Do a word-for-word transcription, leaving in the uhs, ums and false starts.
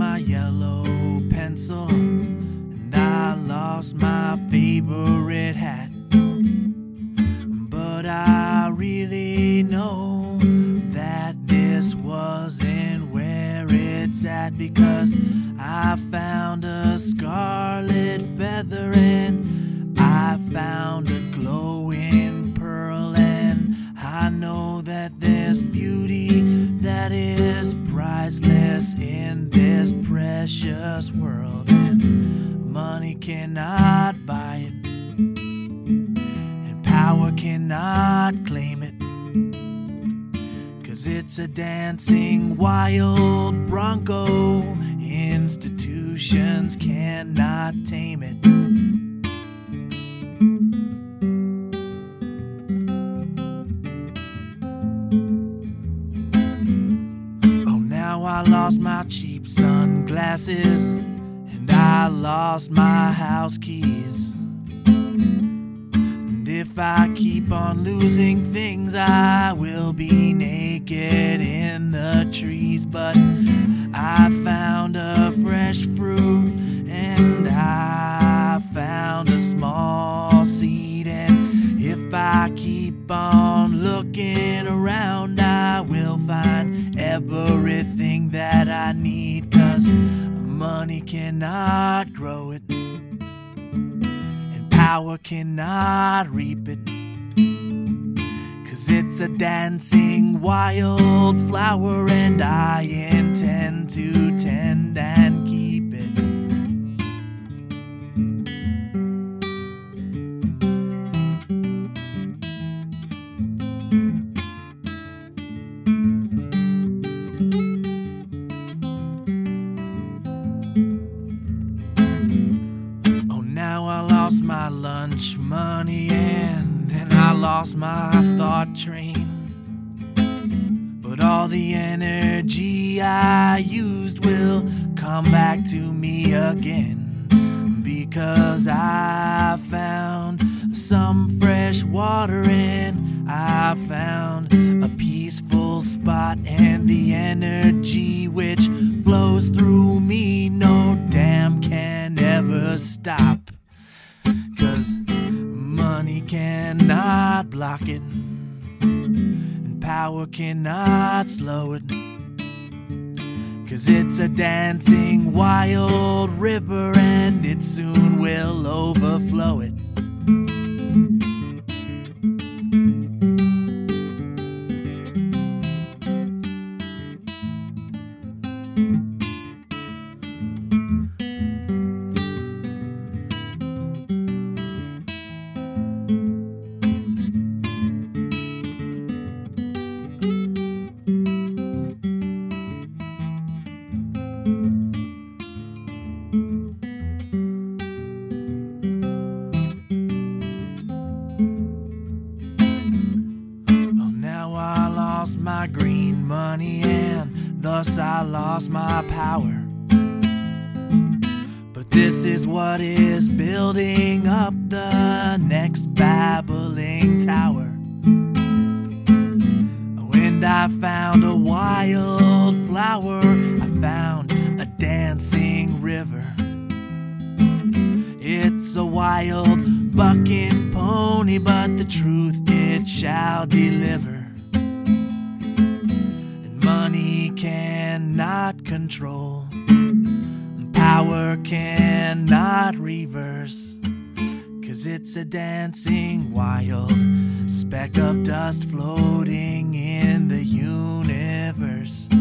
my yellow pencil, and I lost my favorite hat. But I really know that this wasn't where it's at, because I found a scarlet feather and I found a glowing pearl, and I know that there's beauty that is priceless in this precious world, and money cannot buy it, and power cannot claim it, 'cause it's a dancing wild bronco. Institutions cannot tame it. Oh, now I lost my cheap sunglasses, and I lost my house keys. And if I keep on losing things, I will be naked in the trees. But I found a fresh fruit, and I found a small seed, and if I keep on looking around, I will find everything that I need, 'cause money cannot grow it, and power cannot reap it, 'cause it's a dancing wild flower, and I intend to tend and keep it. Oh, now I lost my lunch money, and then I lost my thought train. But all the energy I used will come back to me again, because I found some fresh water, and I found a peaceful spot, and the energy which flows through me no dam can ever stop, 'cause money cannot block it, power cannot slow it, 'cause it's a dancing wild river, and it soon will overflow it. Lost my green money, and thus I lost my power. But this is what is building up the next babbling tower. When I found a wild flower, I found a dancing river. It's a wild bucking pony, but the truth it shall deliver. Money cannot control, power cannot reverse, 'cause it's a dancing wild speck of dust floating in the universe.